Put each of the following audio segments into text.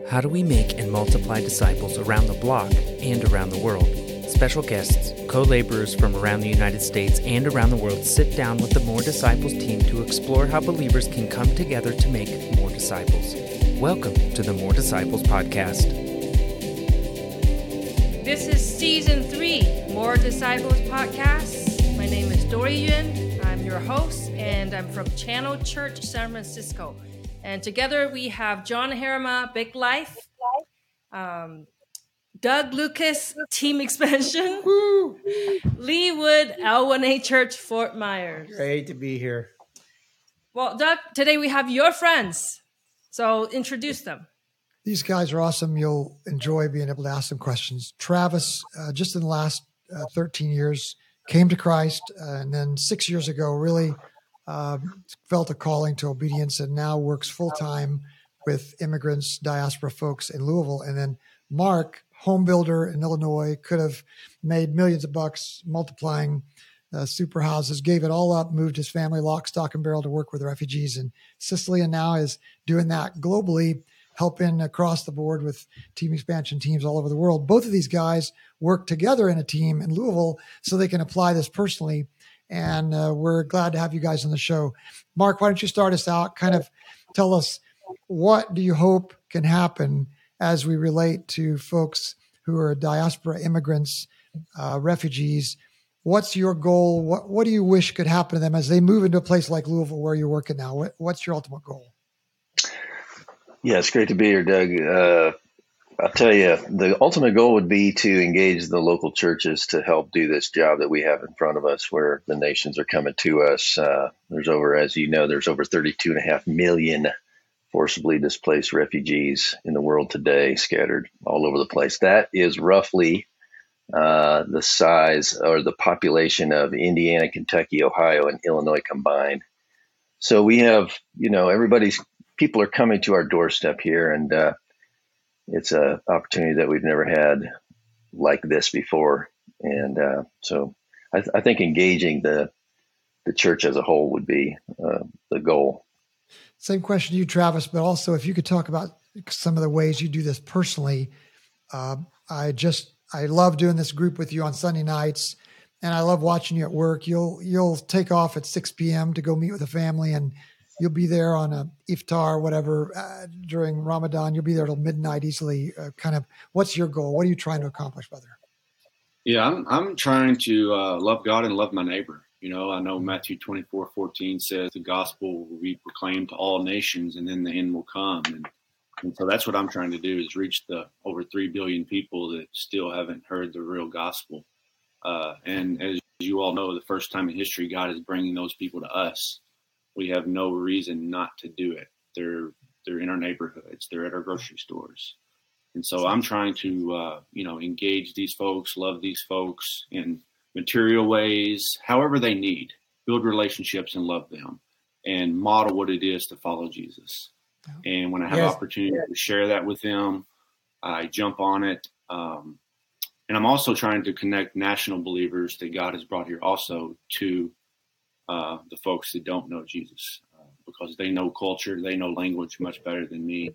How do we make and multiply disciples around the block and around the world? Special guests, co-laborers from around the United States and around the world sit down with the More Disciples team to explore how believers can come together to make more disciples. Welcome to the More Disciples podcast. This is Season 3, More Disciples podcast. My name is Dory Yuen. I'm your host, and I'm from Channel Church, San Francisco. And together we have John Harima, Big Life, Doug Lucas, Team Expansion, Lee Wood, L1A Church, Fort Myers. Great to be here. Well, Doug, today we have your friends. So introduce them. These guys are awesome. You'll enjoy being able to ask them questions. Travis, just in the last 13 years, came to Christ, and then 6 years ago really felt a calling to obedience and now works full-time with immigrants, diaspora folks in Louisville. And then Mark, home builder in Illinois, could have made millions of bucks multiplying super houses, gave it all up, moved his family lock, stock, and barrel to work with refugees in Sicily, and now is doing that globally, helping across the board with team expansion teams all over the world. Both of these guys work together in a team in Louisville so they can apply this personally. And we're glad to have you guys on the show. Mark, why don't you start us out? Kind of tell us, what do you hope can happen as we relate to folks who are diaspora immigrants, refugees? What's your goal? What do you wish could happen to them as they move into a place like Louisville where you're working now? What's your ultimate goal? Yeah, it's great to be here, Doug. I'll tell you, the ultimate goal would be to engage the local churches to help do this job that we have in front of us, where the nations are coming to us. There's over 32.5 million forcibly displaced refugees in the world today, scattered all over the place. That is roughly the size or the population of Indiana, Kentucky, Ohio, and Illinois combined. So we have, people are coming to our doorstep here, and it's an opportunity that we've never had like this before. And so I think engaging the church as a whole would be the goal. Same question to you, Travis, but also if you could talk about some of the ways you do this personally. I love doing this group with you on Sunday nights, and I love watching you at work. You'll take off at 6 p.m. to go meet with a family, and you'll be there on a iftar, whatever, during Ramadan. You'll be there till midnight easily. What's your goal? What are you trying to accomplish, brother? Yeah, I'm trying to love God and love my neighbor. I know Matthew 24:14 says the gospel will be proclaimed to all nations, and then the end will come. And so that's what I'm trying to do, is reach the over 3 billion people that still haven't heard the real gospel. And as you all know, the first time in history, God is bringing those people to us. We have no reason not to do it. They're in our neighborhoods. They're at our grocery stores. And so I'm trying to, engage these folks, love these folks in material ways, however they need, build relationships and love them, and model what it is to follow Jesus. And when I have opportunity to share that with them, I jump on it. And I'm also trying to connect national believers that God has brought here also to the folks that don't know Jesus, because they know culture, they know language much better than me.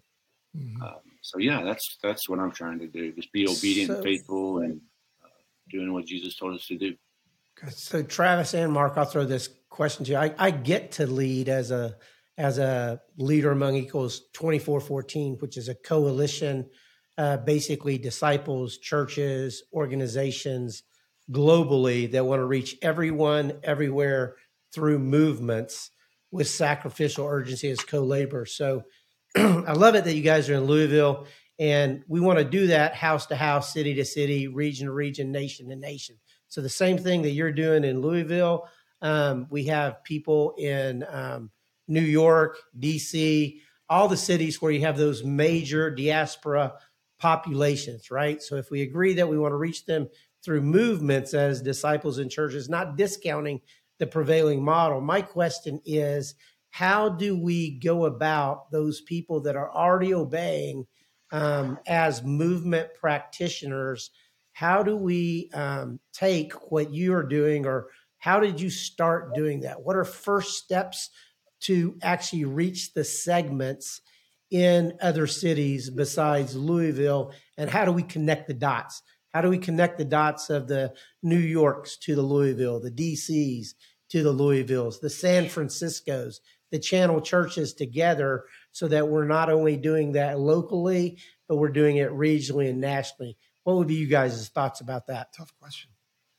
Mm-hmm. That's what I'm trying to do. Just be obedient and faithful and doing what Jesus told us to do. So Travis and Mark, I'll throw this question to you. I get to lead as a leader among equals 2414, which is a coalition, basically disciples, churches, organizations globally that want to reach everyone, everywhere through movements with sacrificial urgency as co-labor. So I love it that you guys are in Louisville, and we want to do that house to house, city to city, region to region, nation to nation. So the same thing that you're doing in Louisville, we have people in New York, DC, all the cities where you have those major diaspora populations, right? So if we agree that we want to reach them through movements as disciples in churches, not discounting the prevailing model, my question is, how do we go about those people that are already obeying as movement practitioners? How do we take what you are doing, or how did you start doing that? What are first steps to actually reach the segments in other cities besides Louisville? And how do we connect the dots? How do we connect the dots of the New Yorks to the Louisville, the DCs to the Louisvilles, the San Franciscos, the channel churches together, so that we're not only doing that locally, but we're doing it regionally and nationally? What would be you guys' thoughts about that? Tough question.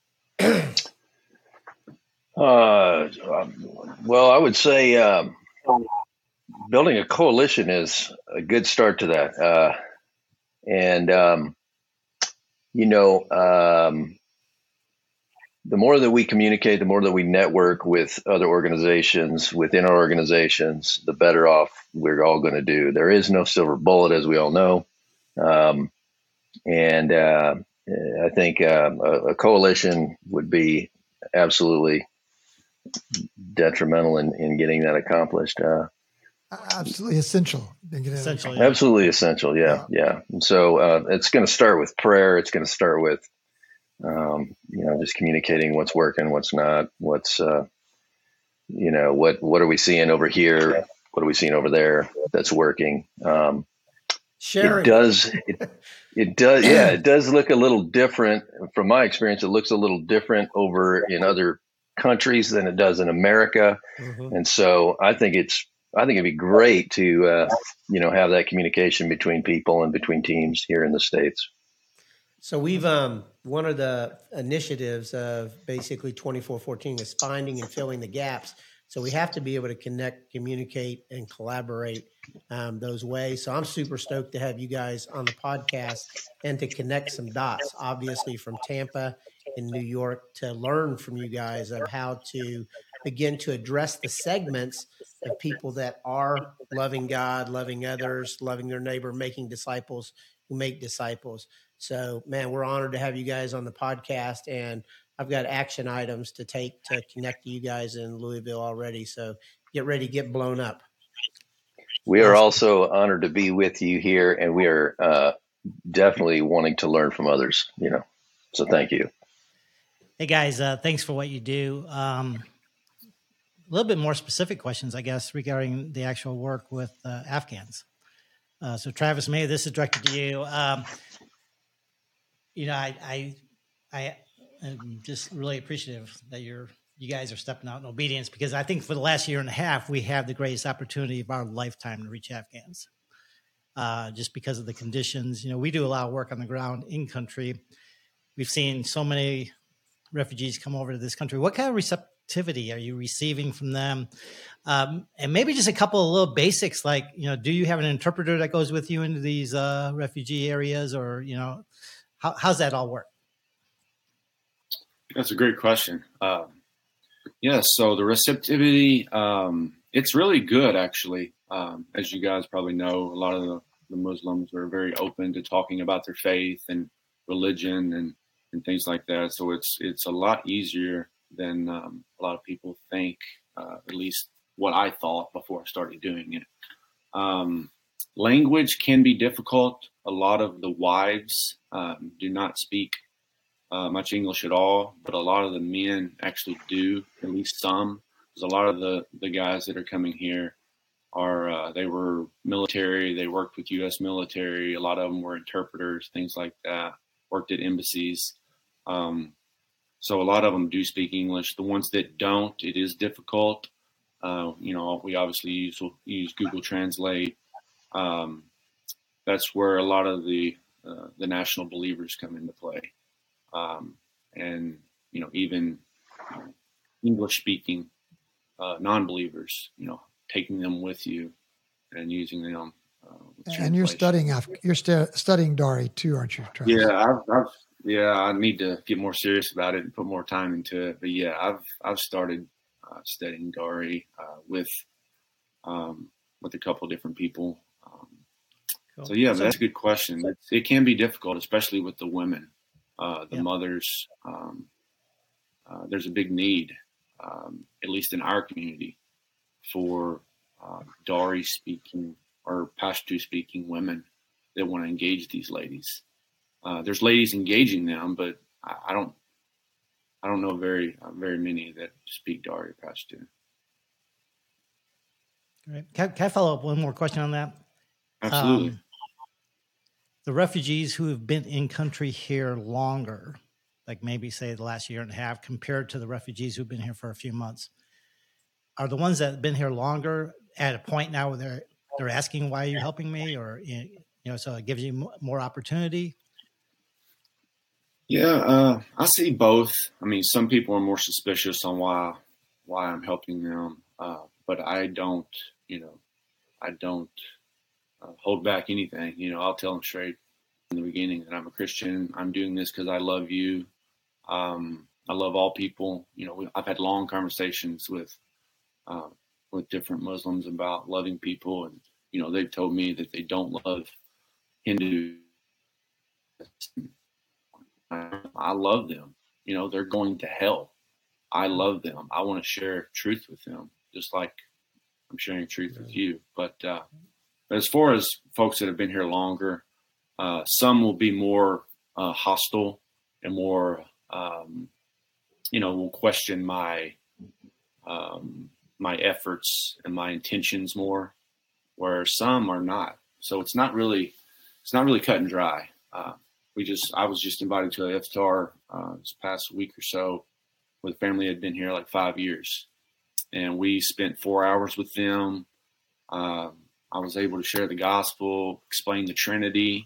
Well, I would say building a coalition is a good start to that. The more that we communicate, the more that we network with other organizations within our organizations, the better off we're all going to do. There is no silver bullet, as we all know. I think a coalition would be absolutely detrimental in getting that accomplished. Absolutely essential. Essential, yeah. Absolutely essential. Yeah. And so it's going to start with prayer. It's going to start with, just communicating what's working, what's not, what are we seeing over here? What are we seeing over there that's working? Sharing. It does look a little different. From my experience, it looks a little different over in other countries than it does in America. Mm-hmm. And so I think it'd be great to, have that communication between people and between teams here in the States. So we've, one of the initiatives of basically 2414 is finding and filling the gaps. So we have to be able to connect, communicate, and collaborate those ways. So I'm super stoked to have you guys on the podcast and to connect some dots, obviously from Tampa and New York, to learn from you guys of how to begin to address the segments of people that are loving God, loving others, loving their neighbor, making disciples who make disciples. So, man, we're honored to have you guys on the podcast, and I've got action items to take to connect to you guys in Louisville already. So get ready to get blown up. We are also honored to be with you here, and we are definitely wanting to learn from others, so thank you. Hey guys, thanks for what you do. A little bit more specific questions, I guess, regarding the actual work with Afghans. So Travis, maybe this is directed to you. I am just really appreciative that you guys are stepping out in obedience, because I think for the last year and a half, we have the greatest opportunity of our lifetime to reach Afghans. Just because of the conditions, we do a lot of work on the ground in country. We've seen so many refugees come over to this country. What kind of receptivity are you receiving from them? And maybe just a couple of little basics, like, do you have an interpreter that goes with you into these refugee areas, or, how's that all work? That's a great question. So the receptivity, it's really good, actually. As you guys probably know, a lot of the Muslims are very open to talking about their faith and religion and things like that. So it's a lot easier than a lot of people think, at least what I thought before I started doing it. Language can be difficult. A lot of the wives do not speak much English at all, but a lot of the men actually do, at least some. Because a lot of the guys that are coming here they were military, they worked with U.S. military, a lot of them were interpreters, things like that, worked at embassies. So a lot of them do speak English. The ones that don't, it is difficult. We obviously use Google Translate. That's where a lot of the national believers come into play. Even English speaking non-believers, taking them with you and using them. And you're studying Dari too, aren't you, Travis? Yeah, I need to get more serious about it and put more time into it. But yeah, I've started studying Dari with a couple of different people. Cool. So yeah, that's a good question. It can be difficult, especially with the women, mothers. There's a big need, at least in our community, for Dari speaking or Pashto speaking women that want to engage these ladies. There's ladies engaging them, but I don't know very many that speak Dari Pashto. Great. Can I follow up one more question on that? Absolutely. The refugees who have been in country here longer, like maybe say the last year and a half, compared to the refugees who've been here for a few months, are the ones that have been here longer at a point now where they're asking, why are you helping me? Or, so it gives you more opportunity. Yeah, I see both. I mean, some people are more suspicious on why I'm helping them, but I don't hold back anything. I'll tell them straight in the beginning that I'm a Christian. I'm doing this because I love you. I love all people. I've had long conversations with different Muslims about loving people, and they've told me that they don't love Hindu. I love them. They're going to hell. I love them. I want to share truth with them, just like I'm sharing truth with you. But as far as folks that have been here longer, some will be more hostile and more, will question my efforts and my intentions more, where some are not. So it's not really cut and dry. I was just invited to a iftar this past week or so with a family that had been here like 5 years, and we spent 4 hours with them. I was able to share the gospel, explain the Trinity,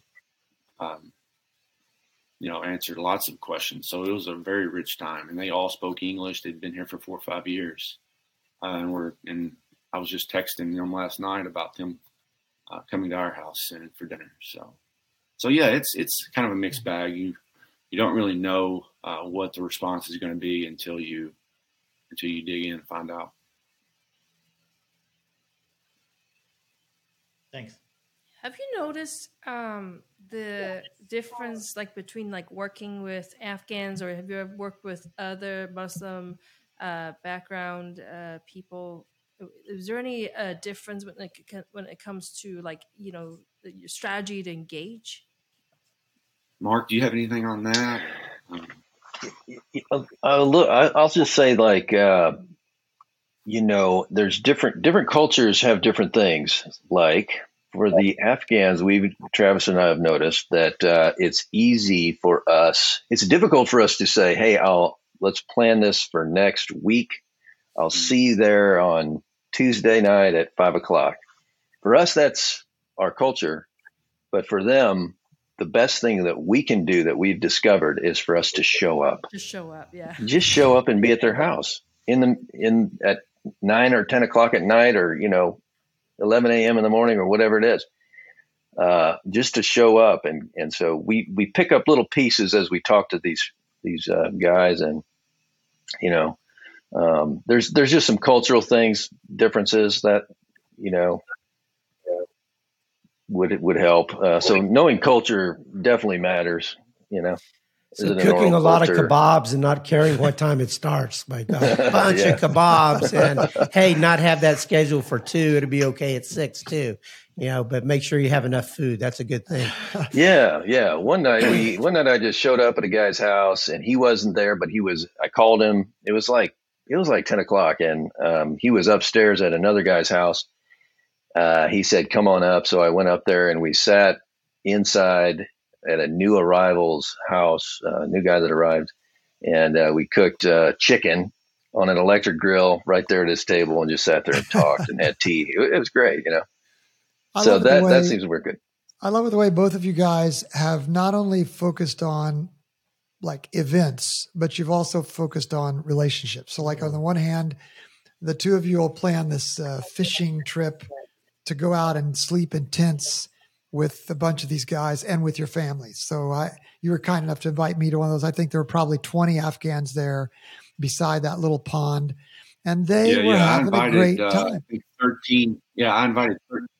answered lots of questions. So it was a very rich time, and they all spoke English. They'd been here for 4 or 5 years, and I was just texting them last night about them coming to our house and for dinner. So yeah, it's kind of a mixed bag. You don't really know what the response is going to be until you dig in and find out. Thanks. Have you noticed the difference, like between like working with Afghans, or have you ever worked with other Muslim background people? Is there any difference when it comes to your strategy to engage? Mark, do you have anything on that? Look, I'll just say there's different cultures have different things. Like for the Afghans, Travis and I have noticed that it's easy for us. It's difficult for us to say, hey, let's plan this for next week. I'll see you there on Tuesday night at 5:00. For us, that's our culture. But for them, the best thing that we can do that we've discovered is for us to show up. Just show up, yeah. Just show up and be at their house at 9 or 10 o'clock at night, or 11 a.m. in the morning, or whatever it is. Just to show up, and so we pick up little pieces as we talk to these guys, and there's just some cultural differences that would help. So knowing culture definitely matters. So cooking a lot of kebabs and not caring what time it starts, like a bunch of kebabs, and hey, not have that scheduled for 2. It'll be okay at 6 too. But make sure you have enough food. That's a good thing. Yeah. One night I just showed up at a guy's house, and he wasn't there, but I called him. It was like 10 o'clock, and he was upstairs at another guy's house. He said, come on up. So I went up there, and we sat inside at a new arrival's house, new guy that arrived. And we cooked chicken on an electric grill right there at his table, and just sat there and talked and had tea. It was great, So that seems to work good. I love the way both of you guys have not only focused on like events, but you've also focused on relationships. So like on the one hand, the two of you will plan this fishing trip to go out and sleep in tents with a bunch of these guys and with your families. So you were kind enough to invite me to one of those. I think there were probably 20 Afghans there beside that little pond, and they were having a great time. 13. Yeah, I invited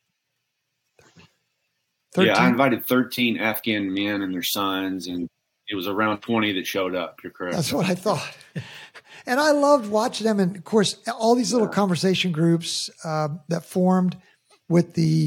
13. Yeah, I invited 13 Afghan men and their sons, and it was around 20 that showed up. You're correct. That's what I thought. And I loved watching them. And of course, all these little conversation groups that formed with the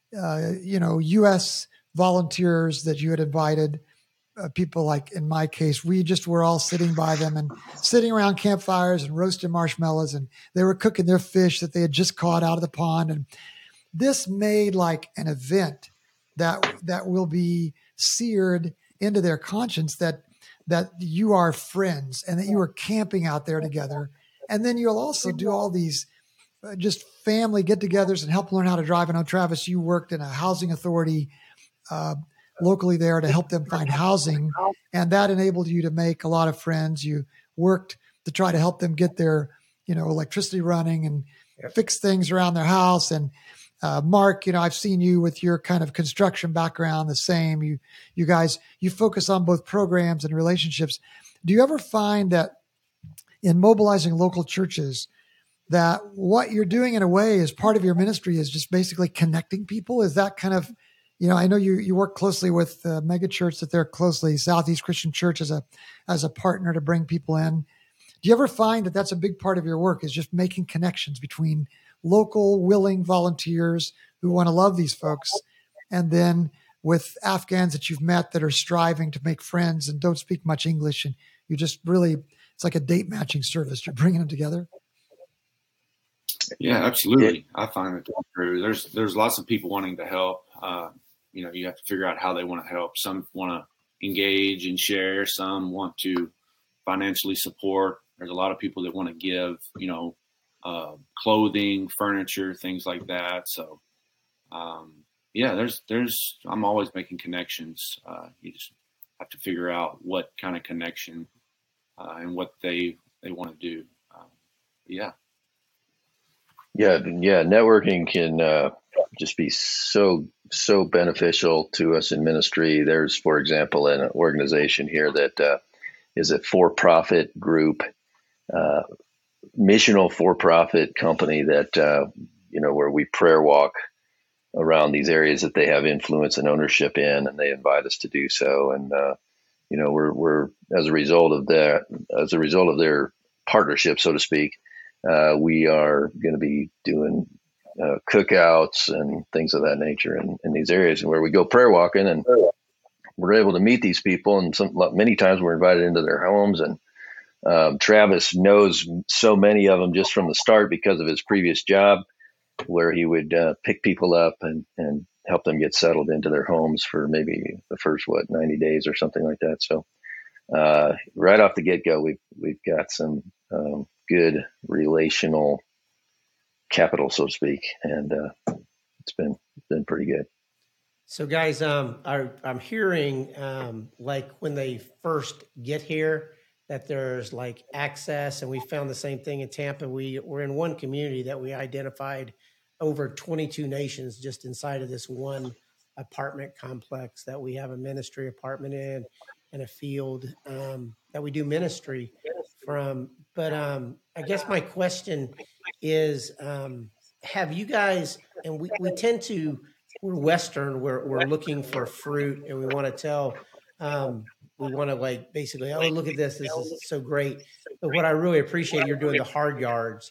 U.S. volunteers that you had invited, people like in my case, we just were all sitting by them and sitting around campfires and roasting marshmallows, and they were cooking their fish that they had just caught out of the pond. And this made like an event that will be seared into their conscience that you are friends and that you are camping out there together. And then you'll also do all these just family get-togethers and help learn how to drive. I know, Travis, you worked in a housing authority locally there to help them find housing, and that enabled you to make a lot of friends. You worked to try to help them get their, electricity running and fix things around their house. And Mark, I've seen you with your kind of construction background, the same. You guys, you focus on both programs and relationships. Do you ever find that in mobilizing local churches, that what you're doing in a way as part of your ministry is just basically connecting people? Is that kind of, I know you work closely with the mega church that they're closely, Southeast Christian Church as a partner to bring people in. Do you ever find that that's a big part of your work, is just making connections between local willing volunteers who want to love these folks, and then with Afghans that you've met that are striving to make friends and don't speak much English, and you just really, it's like a date matching service. You're bringing them together. Yeah, absolutely. I find it true. There's lots of people wanting to help. You have to figure out how they want to help. Some want to engage and share. Some want to financially support. There's a lot of people that want to give, clothing, furniture, things like that. So, I'm always making connections. You just have to figure out what kind of connection and what they want to do. Yeah, networking can just be so beneficial to us in ministry. There's, for example, an organization here that is a for-profit group, missional for-profit company that where we prayer walk around these areas that they have influence and ownership in, and they invite us to do so. And we're as a result of their partnership, so to speak, we are going to be doing cookouts and things of that nature in these areas where we go prayer walking, and we're able to meet these people. And many times we're invited into their homes, and Travis knows so many of them just from the start because of his previous job, where he would pick people up and help them get settled into their homes for maybe the first 90 days or something like that. So right off the get-go, we've got some good relational capital, so to speak, and it's been pretty good. So guys, I'm hearing like when they first get here that there's like access, and we found the same thing in Tampa. We're in one community that we identified over 22 nations just inside of this one apartment complex that we have a ministry apartment in and a field that we do ministry from. But I guess my question is, have you guys, and we tend to, we're Western, we're looking for fruit, and we want to tell, we want to like basically, oh, look at this is so great. But what I really appreciate, you're doing the hard yards.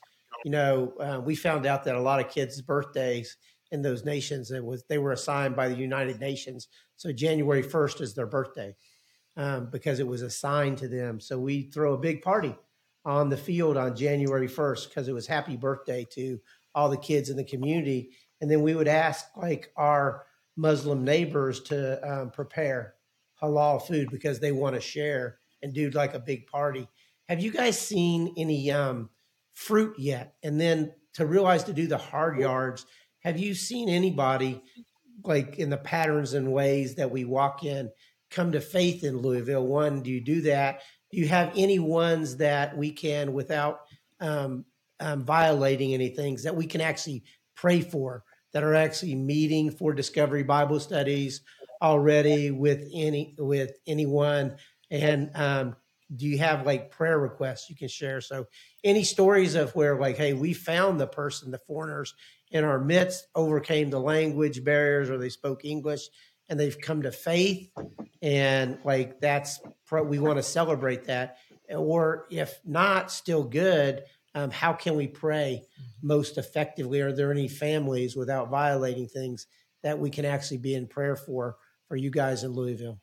We found out that a lot of kids' birthdays in those nations, they were assigned by the United Nations. So January 1st is their birthday because it was assigned to them. So we throw a big party on the field on January 1st because it was happy birthday to all the kids in the community. And then we would ask like our Muslim neighbors to prepare halal food because they want to share and do like a big party. Have you guys seen any fruit yet? And then to realize to do the hard yards, have you seen anybody like in the patterns and ways that we walk in come to faith in Louisville? One, do you do that? Do you have any ones that we can, without violating anything, that we can actually pray for, that are actually meeting for Discovery Bible Studies already with anyone? And do you have like prayer requests you can share? So any stories of where like, hey, we found the person, the foreigners in our midst, overcame the language barriers, or they spoke English and they've come to faith, and like we want to celebrate that. Or if not, still good. How can we pray most effectively? Are there any families, without violating things, that we can actually be in prayer for you guys in Louisville?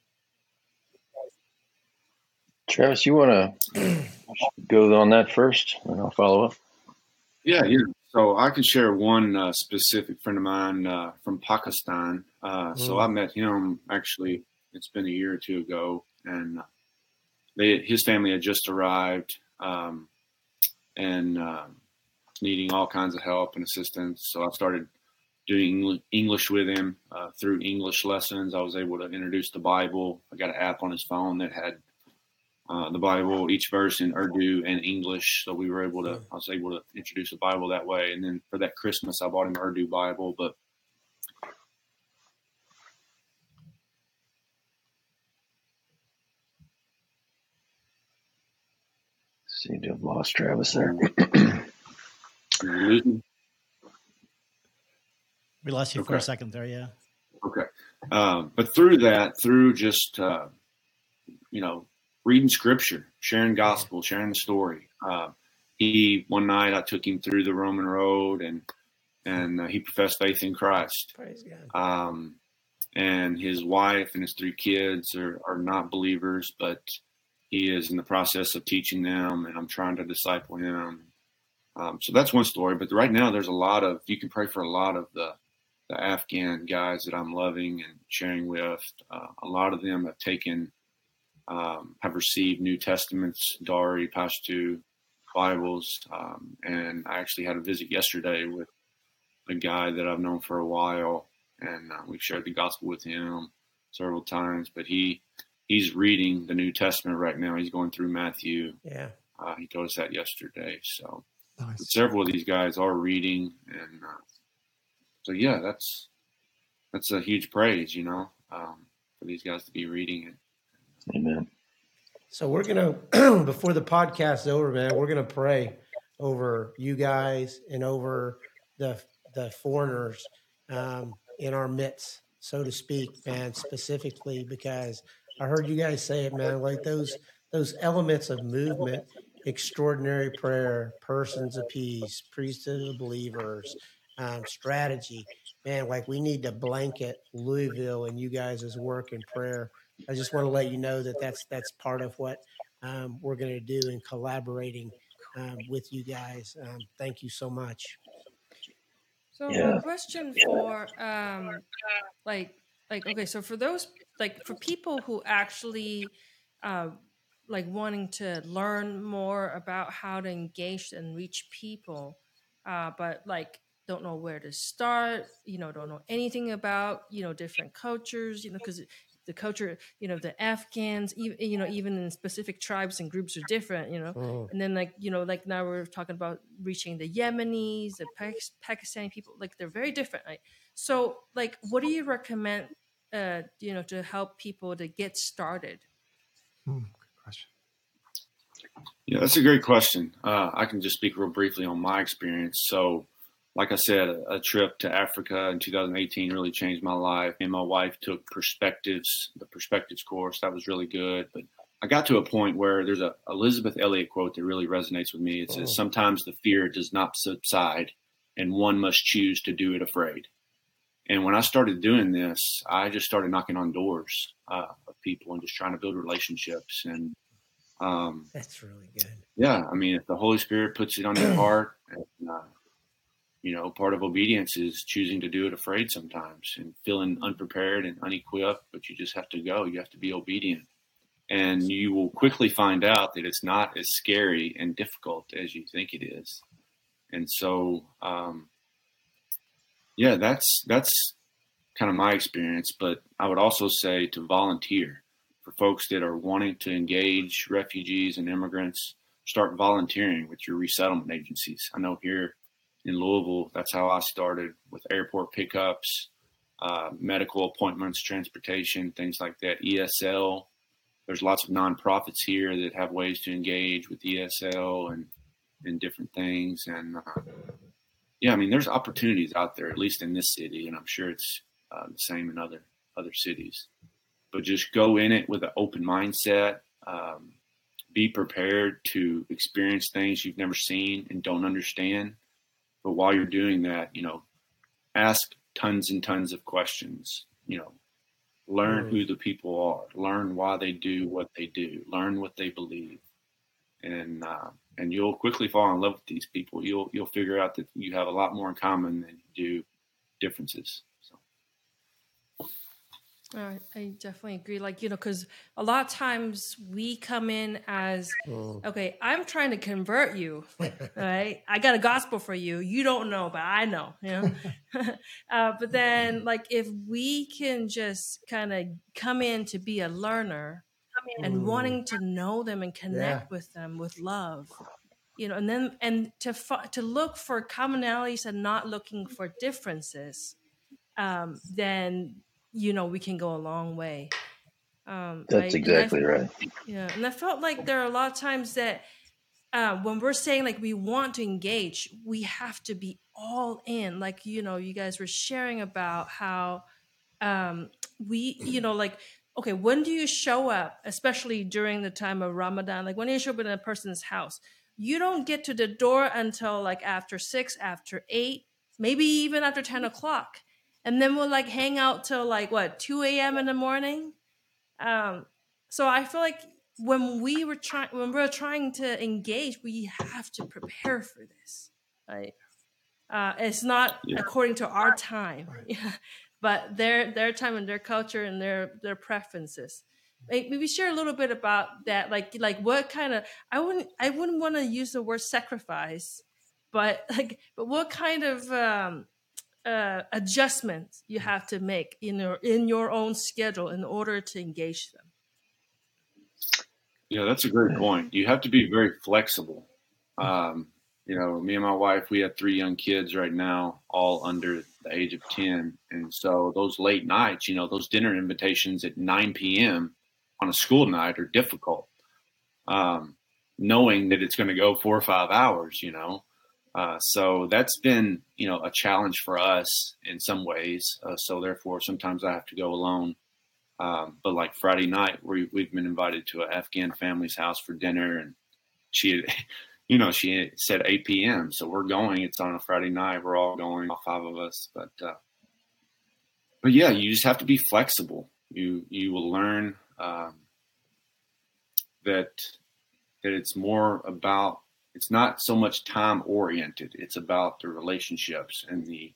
Travis, you want to go on that first, and I'll follow up? Yeah. So I can share one specific friend of mine from Pakistan. So I met him actually. It's been a year or two ago, and his family had just arrived and needing all kinds of help and assistance. So I started doing English with him through English lessons. I was able to introduce the Bible. I got an app on his phone that had the Bible, each verse in Urdu and English. So I was able to introduce the Bible that way. And then for that Christmas, I bought him an Urdu Bible. But seem to have lost Travis there. We lost you for a second there, yeah. Okay. But through just, reading scripture, sharing gospel, sharing the story. One night I took him through the Roman road and he professed faith in Christ. Praise God. And his wife and his 3 kids are not believers, but he is in the process of teaching them, and I'm trying to disciple him. So that's one story. But right now there's you can pray for a lot of the Afghan guys that I'm loving and sharing with. A lot of them have received New Testaments, Dari, Pashto Bibles. And I actually had a visit yesterday with a guy that I've known for a while, and we've shared the gospel with him several times. But he's reading the New Testament right now. He's going through Matthew. Yeah. He told us that yesterday. So Nice. several of these guys are reading, and so yeah, that's a huge praise, for these guys to be reading it. Amen. So we're going to, before the podcast is over, man, we're going to pray over you guys and over the foreigners in our midst, so to speak, man, specifically because I heard you guys say it, man, like those elements of movement, extraordinary prayer, persons of peace, priesthood of believers, strategy, man, like we need to blanket Louisville and you guys' work and prayer. I just want to let you know that's part of what we're going to do in collaborating with you guys. Thank you so much. So Yeah. a question for okay, so for those for people who actually wanting to learn more about how to engage and reach people, but don't know where to start, don't know anything about different cultures, because the culture, the Afghans, even in specific tribes and groups are different, and then now we're talking about reaching the Yemenis, the Pakistani people, they're very different. So what do you recommend, to help people to get started? Good question. Yeah, that's a great question. I can just speak real briefly on my experience. So, like I said, a trip to Africa in 2018 really changed my life. And my wife took the Perspectives course. That was really good. But I got to a point where there's a Elizabeth Elliot quote that really resonates with me. It says, "Sometimes the fear does not subside, and one must choose to do it afraid." And when I started doing this, I just started knocking on doors of people and just trying to build relationships. And That's really good. yeah, I mean, if the Holy Spirit puts it on your heart, and, part of obedience is choosing to do it afraid sometimes and feeling unprepared and unequipped, but you just have to go. You have to be obedient. And you will quickly find out that it's not as scary and difficult as you think it is. And so, that's kind of my experience. But I would also say to volunteer. For folks that are wanting to engage refugees and immigrants, start volunteering with your resettlement agencies. I know here in Louisville, that's how I started, with airport pickups, medical appointments, transportation, things like that, ESL. There's lots of nonprofits here that have ways to engage with ESL and different things. And there's opportunities out there, at least in this city, and I'm sure it's the same in other cities. But just go in it with an open mindset. Be prepared to experience things you've never seen and don't understand. But while you're doing that, ask tons and tons of questions. Learn who the people are. Learn why they do what they do. Learn what they believe. And and you'll quickly fall in love with these people. You'll figure out that you have a lot more in common than you do differences. I definitely agree. Like, because a lot of times we come in as, okay, I'm trying to convert you, right? I got a gospel for you. You don't know, but I know, but then, like, if we can just kind of come in to be a learner and wanting to know them and connect with them with love, and to look for commonalities and not looking for differences, then we can go a long way. That's exactly right. Yeah, and I felt like there are a lot of times that when we're saying like we want to engage, we have to be all in. Like you guys were sharing about how we like, okay, when do you show up, especially during the time of Ramadan? Like, when do you show up in a person's house? You don't get to the door until like after 6, after 8, maybe even after 10 o'clock. And then we'll like hang out till like 2 a.m. in the morning. So I feel like when we're trying to engage, we have to prepare for this. Right? It's not according to our time, but their time and their culture and their preferences. Maybe share a little bit about that. Like what kind of, I wouldn't want to use the word sacrifice, but what kind of adjustments you have to make in your own schedule in order to engage them. Yeah, that's a great point. You have to be very flexible. Me and my wife, we have 3 young kids right now, all under the age of 10. And so those late nights, those dinner invitations at 9 p.m. on a school night are difficult. Knowing that it's going to go 4 or 5 hours, so that's been, a challenge for us in some ways. So therefore, sometimes I have to go alone. But like Friday night, we've been invited to an Afghan family's house for dinner, and she said 8 p.m. So we're going. It's on a Friday night. We're all going, all 5 of us. But yeah, you just have to be flexible. You will learn that it's more about. It's not so much time oriented. It's about the relationships and the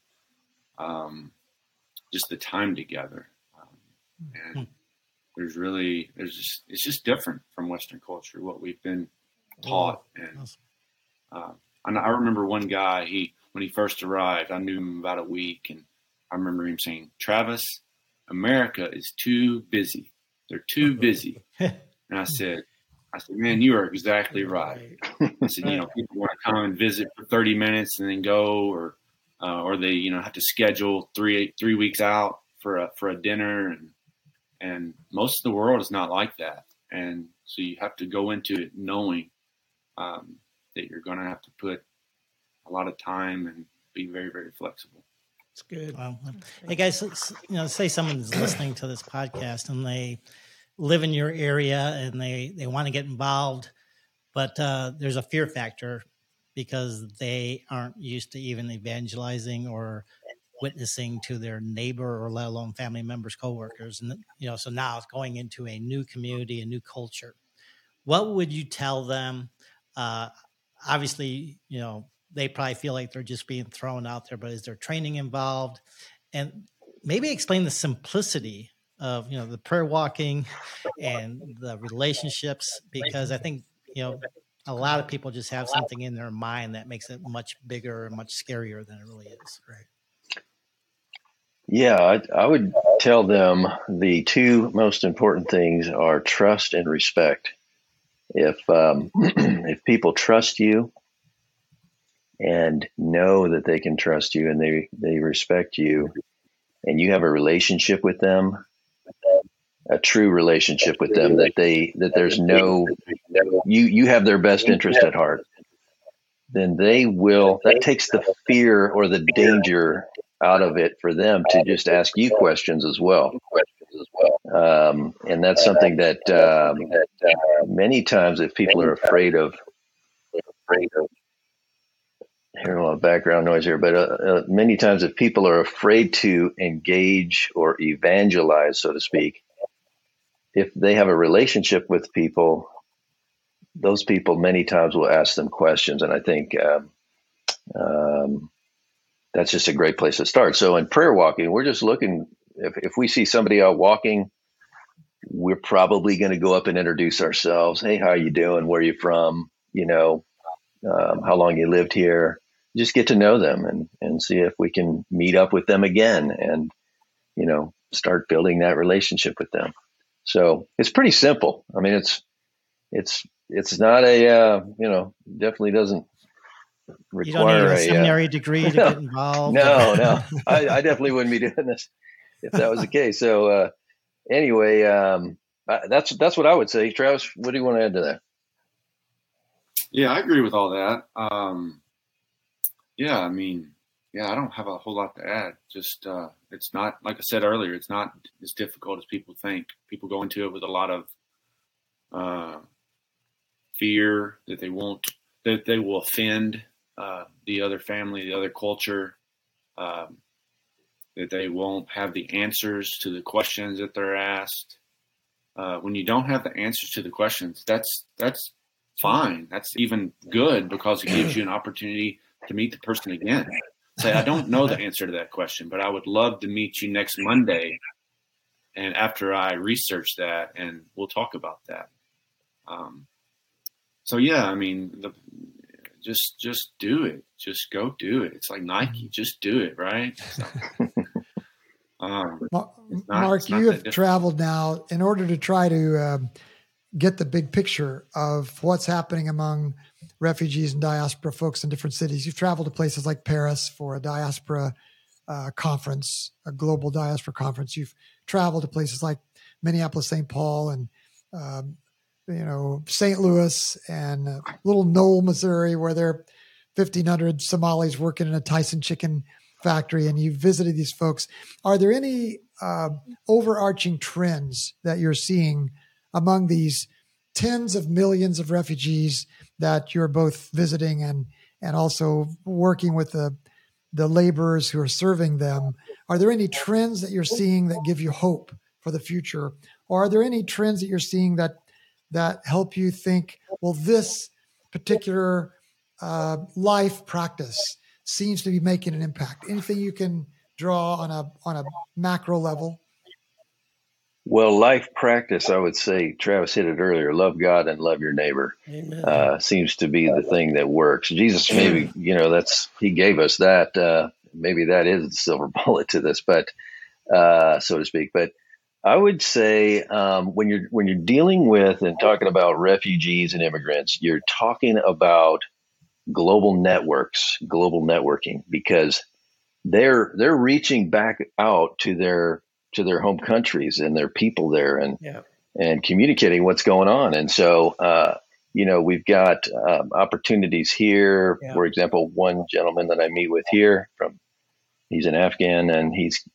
just the time together. And it's just different from Western culture, what we've been taught. And I remember one guy, when he first arrived, I knew him about a week, and I remember him saying, "Travis, America is too busy. They're too busy." And I said, "Man, you are exactly right." I said, people want to come and visit for 30 minutes and then go, or they, have to schedule 3 weeks out for a dinner, and most of the world is not like that. And so you have to go into it knowing that you're going to have to put a lot of time and be very, very flexible. It's good. Well, hey guys, say someone's listening to this podcast and they live in your area and they want to get involved, but there's a fear factor because they aren't used to even evangelizing or witnessing to their neighbor or let alone family members, coworkers. And, so now it's going into a new community, a new culture. What would you tell them? Obviously, they probably feel like they're just being thrown out there, but is there training involved? And maybe explain the simplicity of, the prayer walking and the relationships, because I think, a lot of people just have something in their mind that makes it much bigger and much scarier than it really is. Right. Yeah, I would tell them the 2 most important things are trust and respect. If people trust you and know that they can trust you and they respect you, and you have a relationship with them, a true relationship with them, that there's you have their best interest at heart, then that takes the fear or the danger out of it for them to just ask you questions as well. And that's something that many times if people are afraid of, hear a lot of background noise here, but many times if people are afraid to engage or evangelize, so to speak, if they have a relationship with people, those people many times will ask them questions. And I think that's just a great place to start. So in prayer walking, we're just looking, if we see somebody out walking, we're probably going to go up and introduce ourselves. Hey, how are you doing? Where are you from? How long you lived here? Just get to know them and see if we can meet up with them again and, start building that relationship with them. So it's pretty simple. I mean, it's not definitely doesn't require you don't need a seminary degree to get involved. No. I definitely wouldn't be doing this if that was the case. So anyway, that's what I would say. Travis, what do you want to add to that? Yeah, I agree with all that. I don't have a whole lot to add. Just it's not, like I said earlier, it's not as difficult as people think. People go into it with a lot of fear that they will offend the other family, the other culture, that they won't have the answers to the questions that they're asked. When you don't have the answers to the questions, that's fine. That's even good because it gives you an opportunity to meet the person again. Say, I don't know the answer to that question, but I would love to meet you next Monday. And after I research that, and we'll talk about that. Just do it. Just go do it. It's like Nike. Just do it, right? So, Mark, you have traveled now in order to try to get the big picture of what's happening among refugees and diaspora folks in different cities. You've traveled to places like Paris for a diaspora conference, a global diaspora conference. You've traveled to places like Minneapolis, St. Paul, and St. Louis, and little Knoll, Missouri, where there are 1,500 Somalis working in a Tyson chicken factory, and you visited these folks. Are there any overarching trends that you're seeing among these tens of millions of refugees that you're both visiting and also working with the laborers who are serving them? Are there any trends that you're seeing that give you hope for the future? Or are there any trends that you're seeing that help you think, well, this particular life practice seems to be making an impact? Anything you can draw on a macro level? Well, life practice, I would say, Travis hit it earlier, love God and love your neighbor. Seems to be the thing that works. Jesus, maybe, he gave us that. Maybe that is the silver bullet to this, but so to speak. But I would say when you're dealing with and talking about refugees and immigrants, you're talking about global networks, global networking, because they're reaching back out to their home countries and their people there and communicating what's going on. And so, we've got opportunities here. Yeah. For example, one gentleman that I meet with here he's an Afghan, and he's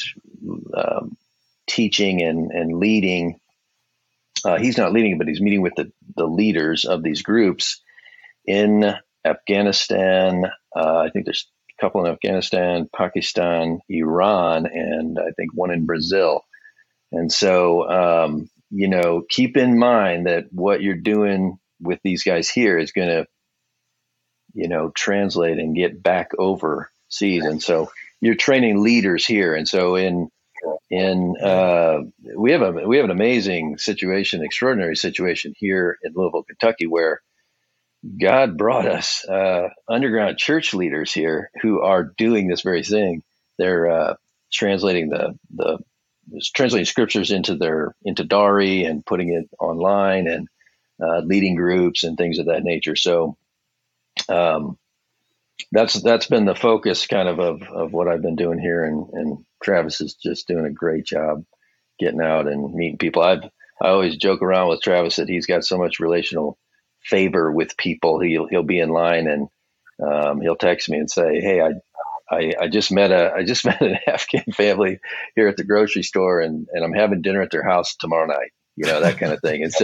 teaching and leading. He's not leading, but he's meeting with the leaders of these groups in Afghanistan. I think there's a couple in Afghanistan, Pakistan, Iran, and I think one in Brazil. And so, keep in mind that what you're doing with these guys here is going to, translate and get back overseas. And so you're training leaders here. And so we have an amazing situation, extraordinary situation here in Louisville, Kentucky, where God brought us underground church leaders here who are doing this very thing. They're translating translating scriptures into Dari and putting it online, and leading groups and things of that nature. So that's been the focus kind of what I've been doing here, and Travis is just doing a great job getting out and meeting people. I always joke around with Travis that he's got so much relational favor with people. He'll be in line and he'll text me and say, "Hey, I just met an Afghan family here at the grocery store, and I'm having dinner at their house tomorrow night." That kind of thing. And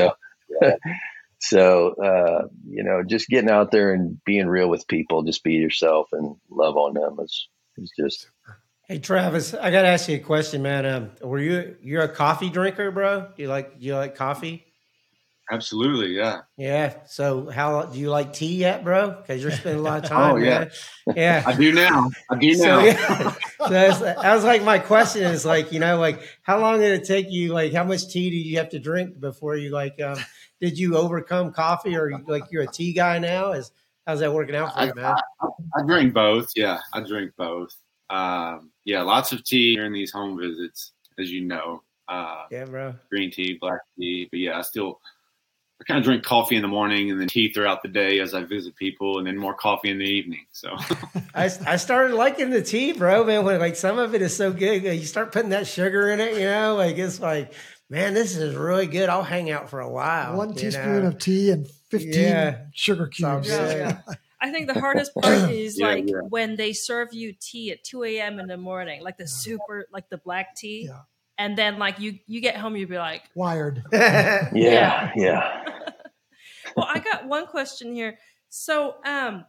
so just getting out there and being real with people, just be yourself and love on them is just. Hey Travis, I got to ask you a question, man. You're a coffee drinker, bro? Do you like coffee? Absolutely. Yeah. Yeah. So how do you like tea yet, bro? Because you're spending a lot of time, Oh, yeah. man. Yeah. I do now. So, yeah. So that was like my question is like, like how long did it take you? Like how much tea do you have to drink before you did you overcome coffee or like you're a tea guy now? How's that working out for you, man? I drink both. Yeah, I drink both. Lots of tea during these home visits, as you know. Yeah, bro. Green tea, black tea. But yeah, I kind of drink coffee in the morning and then tea throughout the day as I visit people, and then more coffee in the evening. So I started liking the tea, bro, man. When like some of it is so good, you start putting that sugar in it, like it's like, man, this is really good. I'll hang out for a while. 1 teaspoon of tea and 15 sugar cubes. Yeah. I think the hardest part is when they serve you tea at 2 a.m. in the morning, like the super, like the black tea. Yeah. And then like you get home, you'd be like wired. Yeah. Well, I got one question here. So, I've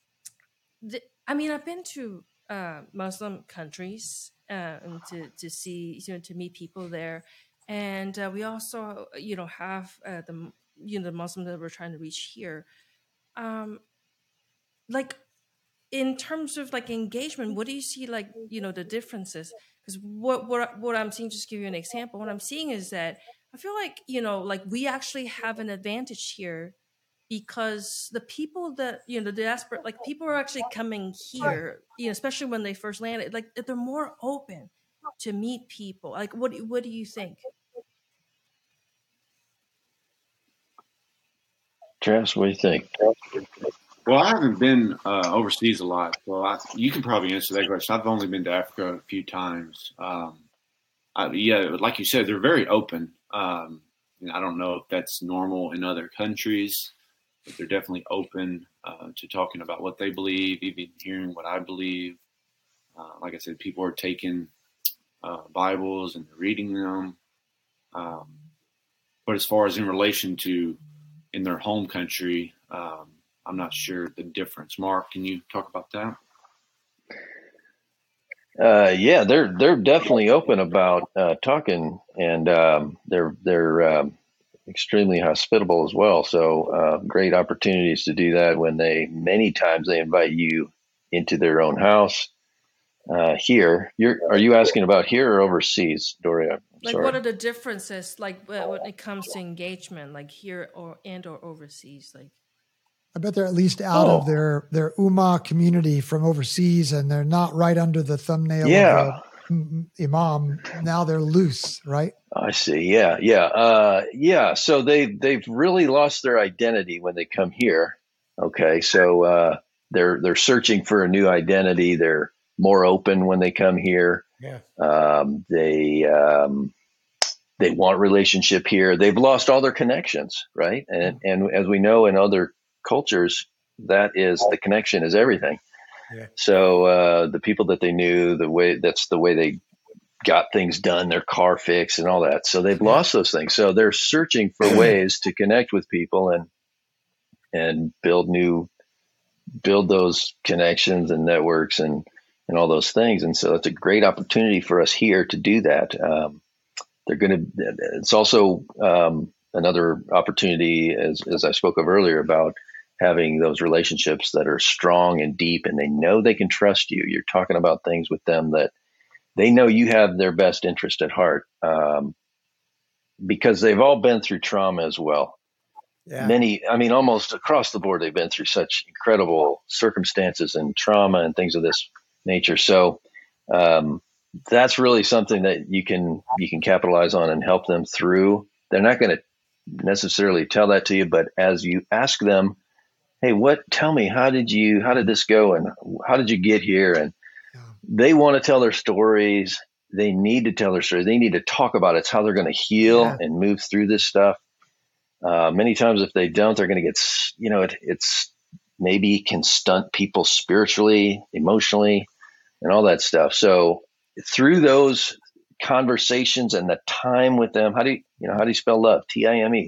been to Muslim countries and to see, to meet people there, and we also, have the Muslims that we're trying to reach here. Like in terms of like engagement, what do you see like the differences? Because what I'm seeing, just to give you an example, what I'm seeing is that I feel like like we actually have an advantage here because the people that the diaspora, like people are actually coming here, especially when they first landed, like they're more open to meet people. Like what do you think? Travis, what do you think? Well, I haven't been overseas a lot, so you can probably answer that question. I've only been to Africa a few times. Like you said, they're very open. I don't know if that's normal in other countries, but they're definitely open to talking about what they believe, even hearing what I believe. Like I said, people are taking Bibles and reading them. But as far as in relation to in their home country, I'm not sure the difference. Mark, can you talk about that? They're definitely open about talking, and they're extremely hospitable as well. So great opportunities to do that when many times they invite you into their own house. Here, are you asking about here or overseas, Doria? Like, what are the differences, like when it comes to engagement, like here or overseas? Like, I bet they're at least out of their Ummah community from overseas, and they're not right under the thumbnail of the imam. Now they're loose, right? I see. Yeah. So they've really lost their identity when they come here. Okay, so they're searching for a new identity. They're more open when they come here. Yeah. They want relationship here. They've lost all their connections, right? And as we know in other cultures, the connection is everything. Yeah. So the people that they knew, that's the way they got things done, their car fixed and all that. So they've lost those things. So they're searching for ways to connect with people and build those connections and networks and all those things. And so it's a great opportunity for us here to do that. It's also another opportunity, as I spoke of earlier, about having those relationships that are strong and deep, and they know they can trust you. You're talking about things with them that they know you have their best interest at heart, because they've all been through trauma as well. Yeah. Almost across the board, they've been through such incredible circumstances and trauma and things of this nature. So that's really something that you can capitalize on and help them through. They're not going to necessarily tell that to you, but as you ask them, hey, tell me, how did this go? And how did you get here? And they want to tell their stories. They need to tell their stories. They need to talk about it. It's how they're going to heal and move through this stuff. Many times if they don't, they're going to get, it's maybe can stunt people spiritually, emotionally, and all that stuff. So through those conversations and the time with them, how do you spell love? TIME.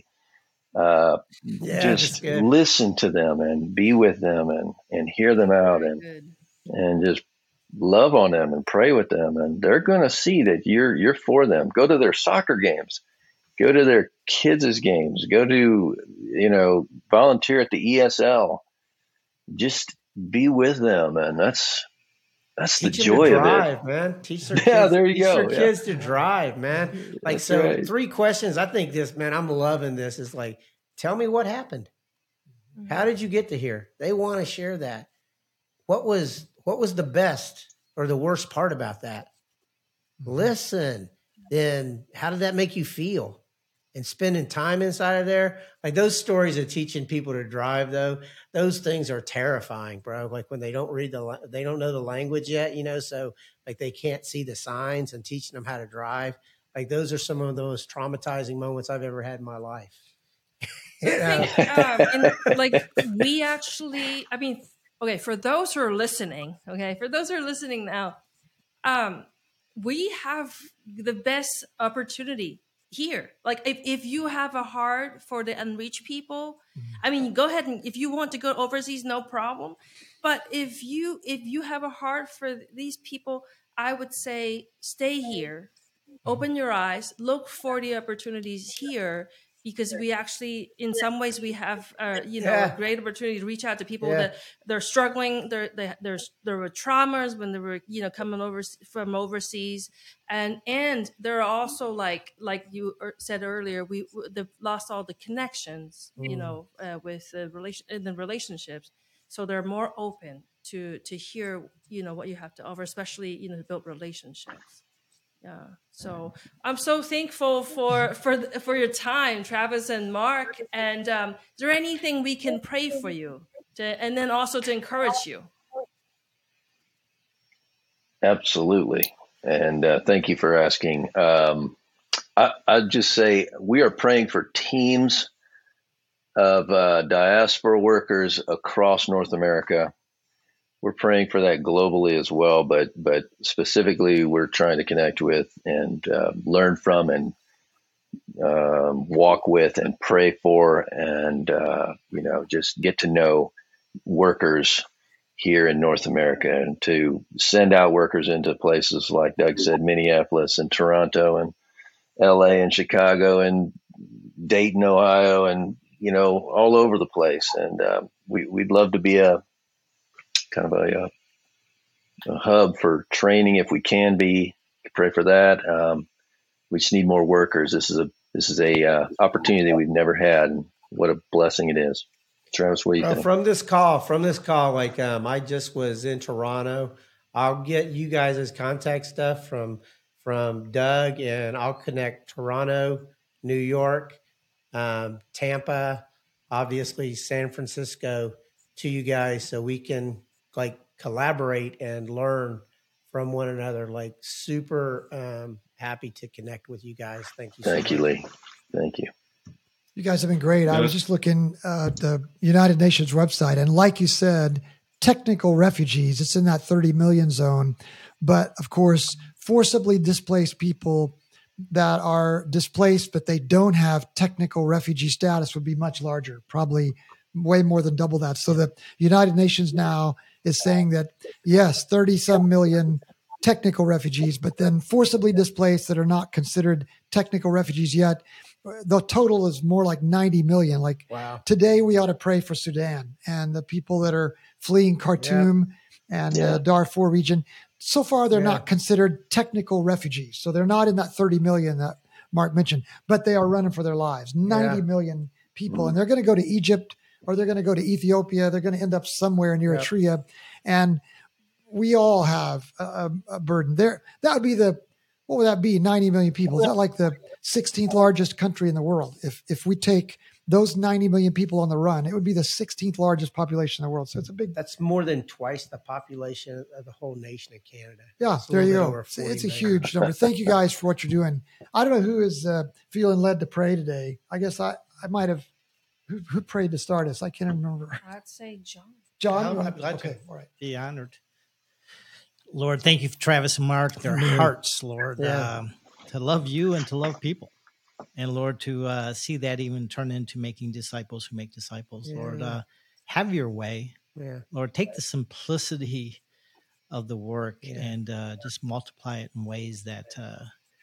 Just listen to them and be with them and hear them out and just love on them and pray with them. And they're going to see that you're for them. Go to their soccer games. Go to their kids' games. Go to, volunteer at the ESL. Just be with them, and that's the Teach them joy to of drive, it. man. Teach their kids, Yeah, there you teach go. their Yeah. kids to drive, man. Like, That's so right. 3 questions. I think this, man, I'm loving this. Is like, tell me what happened. How did you get to here? They want to share that. What was the best or the worst part about that? Listen. Then how did that make you feel? And spending time inside of there, like those stories of teaching people to drive, though, those things are terrifying, bro. Like when they don't they don't know the language yet, so like they can't see the signs, and teaching them how to drive. Like those are some of the most traumatizing moments I've ever had in my life. And like we actually, okay, for those who are listening now, we have the best opportunity here. Like if you have a heart for the unreached people, go ahead, and if you want to go overseas, no problem. But if you have a heart for these people, I would say stay here, open your eyes, look for the opportunities here, because we actually, in some ways, we have, a great opportunity to reach out to people that they're struggling. There were traumas when they were, coming over from overseas, and there are also like you said earlier, they've lost all the connections, with the relationships, so they're more open to hear, what you have to offer, especially, to build relationships. Yeah. So I'm so thankful for your time, Travis and Mark. And is there anything we can pray for you and then also to encourage you? Absolutely. And thank you for asking. I'd just say we are praying for teams of diaspora workers across North America. We're praying for that globally as well, but specifically we're trying to connect with and learn from and walk with and pray for and, just get to know workers here in North America, and to send out workers into places like Doug said, Minneapolis and Toronto and LA and Chicago and Dayton, Ohio, and, all over the place. And we'd love to be a kind of a hub for training if we can be. Pray for that. We just need more workers. This is a opportunity we've never had, and what a blessing it is. Travis, what do you think? From this call, like I just was in Toronto. I'll get you guys' contact stuff from Doug, and I'll connect Toronto, New York, Tampa, obviously San Francisco to you guys, so we can like collaborate and learn from one another. Like super happy to connect with you guys. Thank you so much. Thank you, Lee. Thank you. You guys have been great. I was just looking at the United Nations website, and like you said, technical refugees, it's in that 30 million zone. But of course, forcibly displaced people that are displaced, but they don't have technical refugee status would be much larger, probably way more than double that. So the United Nations now is saying that, yes, 30 some million technical refugees, but then forcibly displaced that are not considered technical refugees yet. The total is more like 90 million. Like Today we ought to pray for Sudan and the people that are fleeing Khartoum and the Darfur region. So far, they're not considered technical refugees. So they're not in that 30 million that Mark mentioned, but they are running for their lives. 90 million people. And they're going to go to Egypt, or they're going to go to Ethiopia. They're going to end up somewhere near Eritrea. And we all have a burden there. That would be what would that be? 90 million people. Is that like the 16th largest country in the world? If we take those 90 million people on the run, it would be the 16th largest population in the world. So it's that's more than twice the population of the whole nation of Canada. Yeah, there you go. It's a huge number. Thank you guys for what you're doing. I don't know who is feeling led to pray today. I guess I might have. Who prayed to start us? I can't remember. I'd say John. John? I'd like okay, to all right. Be honored. Lord, thank you for Travis and Mark, their hearts, Lord, to love you and to love people. And Lord, to see that even turn into making disciples who make disciples. Lord, have your way. Lord, take the simplicity of the work and just multiply it in ways that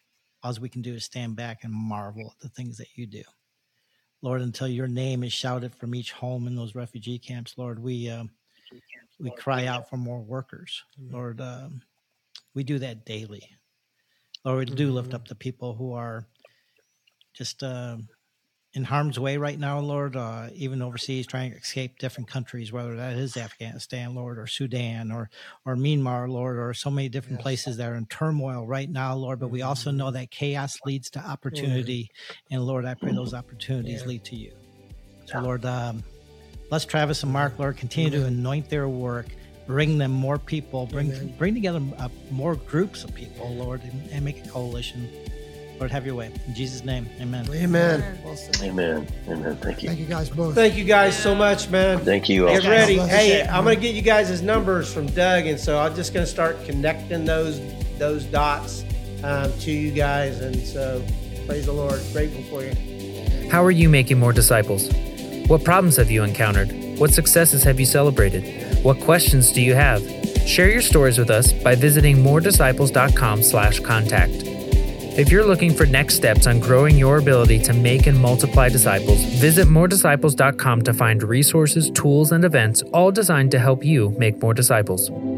all we can do is stand back and marvel at the things that you do. Lord, until your name is shouted from each home in those refugee camps, Lord, we cry out for more workers. Lord, we do that daily. Lord, we do lift up the people who are just in harm's way right now, Lord, even overseas, trying to escape different countries, whether that is Afghanistan, Lord, or Sudan, or Myanmar, Lord, or so many different places that are in turmoil right now, Lord. But we also know that chaos leads to opportunity. And Lord, I pray those opportunities lead to you. So Lord, bless Travis and Mark, Lord, continue to anoint their work, bring them more people, bring together more groups of people, Lord, and make a coalition. Lord, have your way. In Jesus' name, amen. Amen. Amen. Amen. Thank you. Thank you guys both. Thank you guys so much, man. Thank you all. Get ready. Bless Hey, you. I'm going to get you guys' numbers from Doug, and so I'm just going to start connecting those dots to you guys. And so, praise the Lord. Grateful for you. How are you making more disciples? What problems have you encountered? What successes have you celebrated? What questions do you have? Share your stories with us by visiting moredisciples.com/contact. If you're looking for next steps on growing your ability to make and multiply disciples, visit moredisciples.com to find resources, tools, and events all designed to help you make more disciples.